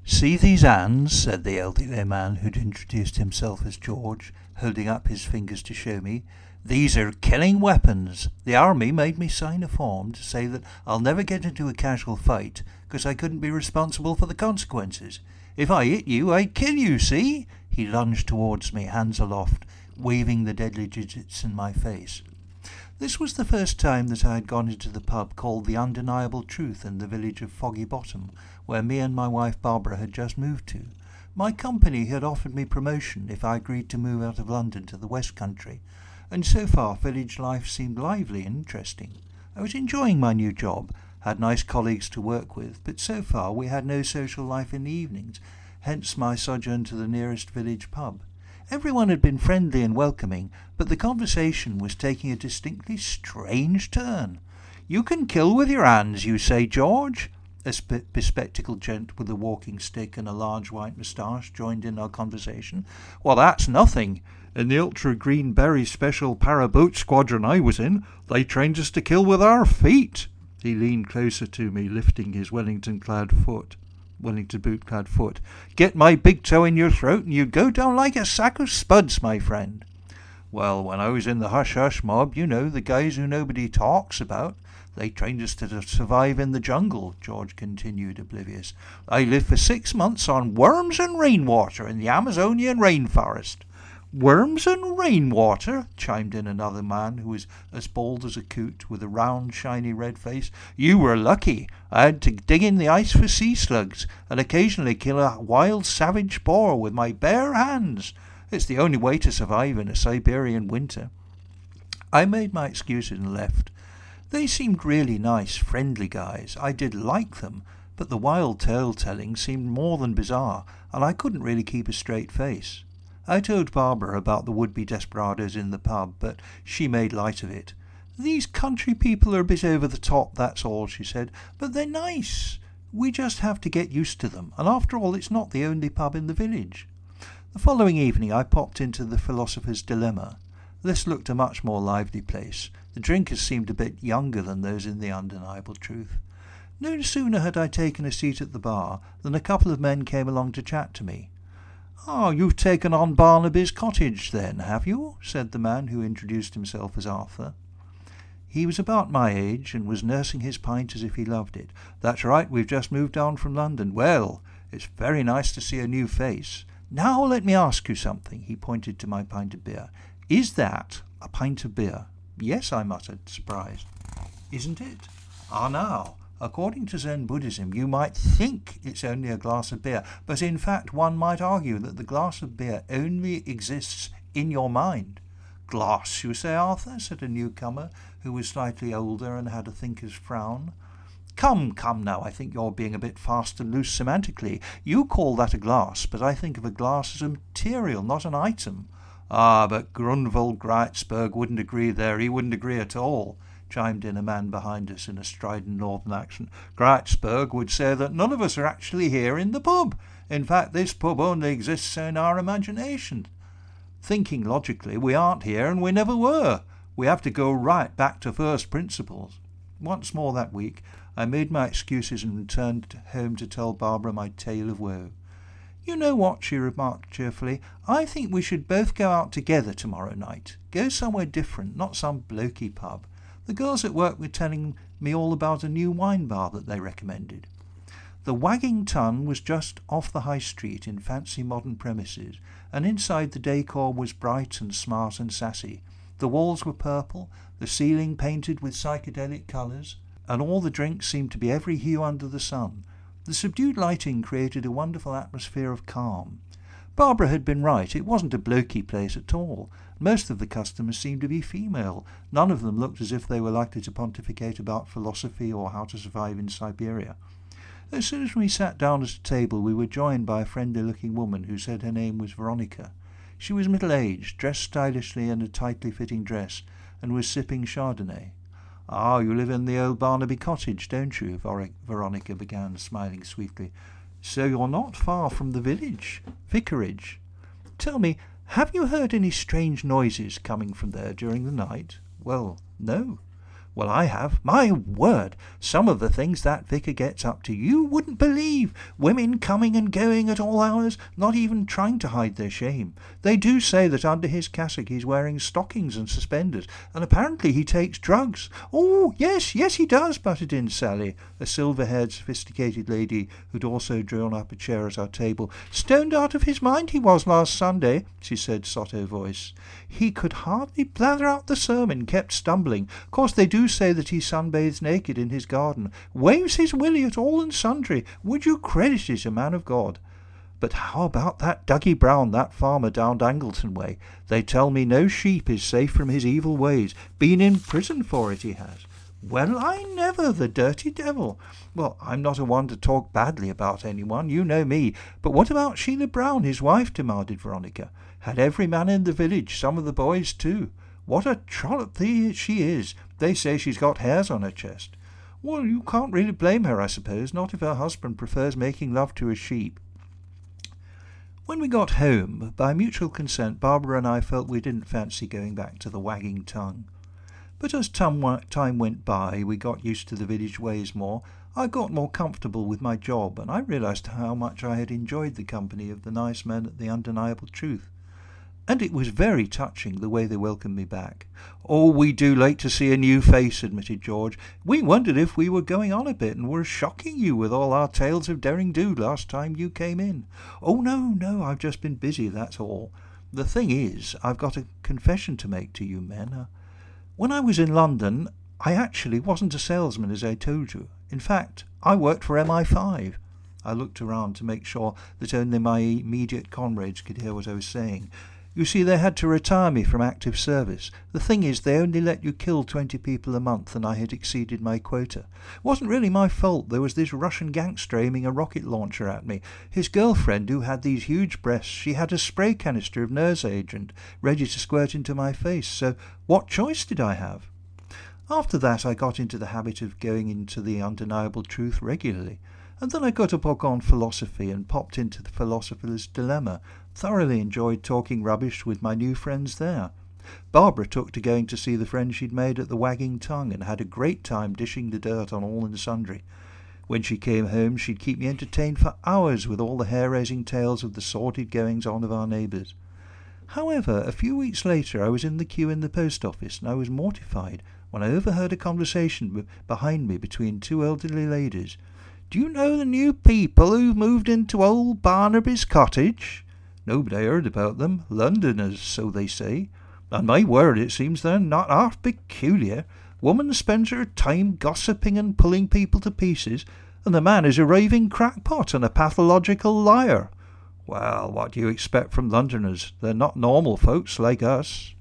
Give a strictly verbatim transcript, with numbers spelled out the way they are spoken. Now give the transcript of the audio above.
"See these hands," said the elderly man who'd introduced himself as George, holding up his fingers to show me. "These are killing weapons. The army made me sign a form to say that I'll never get into a casual fight because I couldn't be responsible for the consequences. If I hit you, I'd kill you, see?" He lunged towards me, hands aloft, waving the deadly digits in my face. This was the first time that I had gone into the pub called The Undeniable Truth in the village of Foggy Bottom, where me and my wife Barbara had just moved to. My company had offered me promotion if I agreed to move out of London to the West Country, and so far village life seemed lively and interesting. I was enjoying my new job, had nice colleagues to work with, but so far we had no social life in the evenings, hence my sojourn to the nearest village pub. Everyone had been friendly and welcoming, but the conversation was taking a distinctly strange turn. "You can kill with your hands, you say, George?" A spe- bespectacled gent with a walking stick and a large white moustache joined in our conversation. "Well, that's nothing. In the Ultra Green Berry Special Paraboat Squadron I was in, they trained us to kill with our feet." He leaned closer to me, lifting his Wellington-clad foot. Wellington boot-clad foot. "Get my big toe in your throat and you'd go down like a sack of spuds, my friend." "Well, when I was in the hush-hush mob, you know, the guys who nobody talks about, they trained us to survive in the jungle," George continued, oblivious. "I lived for six months on worms and rainwater in the Amazonian rainforest." "Worms and rainwater?" chimed in another man who was as bald as a coot, with a round, shiny red face. "You were lucky. I had to dig in the ice for sea slugs, and occasionally kill a wild savage boar with my bare hands. It's the only way to survive in a Siberian winter." I made my excuses and left. They seemed really nice, friendly guys. I did like them, but the wild tale-telling seemed more than bizarre, and I couldn't really keep a straight face. I told Barbara about the would-be desperados in the pub, but she made light of it. "These country people are a bit over the top, that's all," she said, "but they're nice. We just have to get used to them, and after all it's not the only pub in the village." The following evening I popped into the Philosopher's Dilemma. This looked a much more lively place. The drinkers seemed a bit younger than those in The Undeniable Truth. No sooner had I taken a seat at the bar than a couple of men came along to chat to me. "Oh, you've taken on Barnaby's cottage then, have you?" said the man who introduced himself as Arthur. He was about my age and was nursing his pint as if he loved it. "That's right, we've just moved down from London. Well, it's very nice to see a new face. Now let me ask you something." He pointed to my pint of beer. "Is that a pint of beer?" "Yes," I muttered, surprised. "Isn't it? Ah, now, according to Zen Buddhism, you might think it's only a glass of beer, but in fact one might argue that the glass of beer only exists in your mind." "Glass, you say, Arthur?" said a newcomer who was slightly older and had a thinker's frown. "Come, come now, I think you're being a bit fast and loose semantically. You call that a glass, but I think of a glass as a material, not an item." "Ah, but Grunwald Greitzberg wouldn't agree there. He wouldn't agree at all," chimed in a man behind us in a strident northern accent. "Greitzberg would say that none of us are actually here in the pub. In fact, this pub only exists in our imagination. Thinking logically, we aren't here and we never were. We have to go right back to first principles." Once more that week, I made my excuses and returned home to tell Barbara my tale of woe. "You know what," she remarked cheerfully, "I think we should both go out together tomorrow night. Go somewhere different, not some blokey pub. The girls at work were telling me all about a new wine bar that they recommended." The Wagging Tun was just off the high street in fancy modern premises, and inside the decor was bright and smart and sassy. The walls were purple, the ceiling painted with psychedelic colours, and all the drinks seemed to be every hue under the sun. The subdued lighting created a wonderful atmosphere of calm. Barbara had been right, it wasn't a blokey place at all. Most of the customers seemed to be female. None of them looked as if they were likely to pontificate about philosophy or how to survive in Siberia. As soon as we sat down at a table, we were joined by a friendly-looking woman who said her name was Veronica. She was middle-aged, dressed stylishly in a tightly-fitting dress, and was sipping Chardonnay. "Ah, you live in the old Barnaby cottage, don't you?" Veronica began, smiling sweetly. "So you're not far from the village, vicarage. Tell me, have you heard any strange noises coming from there during the night?" "Well, no." Well, I have. My word, some of the things that vicar gets up to, you wouldn't believe. Women coming and going at all hours, not even trying to hide their shame. They do say that under his cassock he's wearing stockings and suspenders, and apparently he takes drugs. Oh, yes, yes, he does, butted in Sally, a silver-haired, sophisticated lady who'd also drawn up a chair at our table. Stoned out of his mind he was last Sunday, she said, sotto voice. He could hardly blather out the sermon, kept stumbling. Of course, they do say that he sunbathes naked in his garden, waves his willy at all and sundry. Would you credit it, a man of God? But how about that Dougie Brown, that farmer down Angleton way? They tell me no sheep is safe from his evil ways. Been in prison for it, he has. Well, I never, the dirty devil. Well, I'm not a one to talk badly about anyone, you know me. But what about Sheila Brown, his wife? Demanded Veronica. Had every man in the village, some of the boys too. What a trollop she is. They say she's got hairs on her chest. Well, you can't really blame her, I suppose, not if her husband prefers making love to a sheep. When we got home, by mutual consent, Barbara and I felt we didn't fancy going back to the Wagging Tongue. But as time went by, we got used to the village ways more. I got more comfortable with my job, and I realised how much I had enjoyed the company of the nice men at The Undeniable Truth. And it was very touching, the way they welcomed me back. Oh, we do like to see a new face, admitted George. We wondered if we were going on a bit and were shocking you with all our tales of derring-do last time you came in. Oh, no, no, I've just been busy, that's all. The thing is, I've got a confession to make to you men. Uh, when I was in London, I actually wasn't a salesman, as I told you. In fact, I worked for M I five. I looked around to make sure that only my immediate comrades could hear what I was saying. You see, they had to retire me from active service. The thing is, they only let you kill twenty people a month, and I had exceeded my quota. It wasn't really my fault. There was this Russian gangster aiming a rocket launcher at me. His girlfriend, who had these huge breasts, she had a spray canister of nurse agent ready to squirt into my face. So what choice did I have? After that, I got into the habit of going into The Undeniable Truth regularly. And then I got a book on philosophy and popped into The Philosopher's Dilemma. Thoroughly enjoyed talking rubbish with my new friends there. Barbara took to going to see the friends she'd made at the Wagging Tongue and had a great time dishing the dirt on all and sundry. When she came home, she'd keep me entertained for hours with all the hair-raising tales of the sordid goings-on of our neighbours. However, a few weeks later I was in the queue in the post office, and I was mortified when I overheard a conversation b- behind me between two elderly ladies. Do you know the new people who've moved into old Barnaby's cottage? Nobody heard about them. Londoners, so they say. And my word, it seems they're not half peculiar. Woman spends her time gossiping and pulling people to pieces, and the man is a raving crackpot and a pathological liar. Well, what do you expect from Londoners? They're not normal folks like us.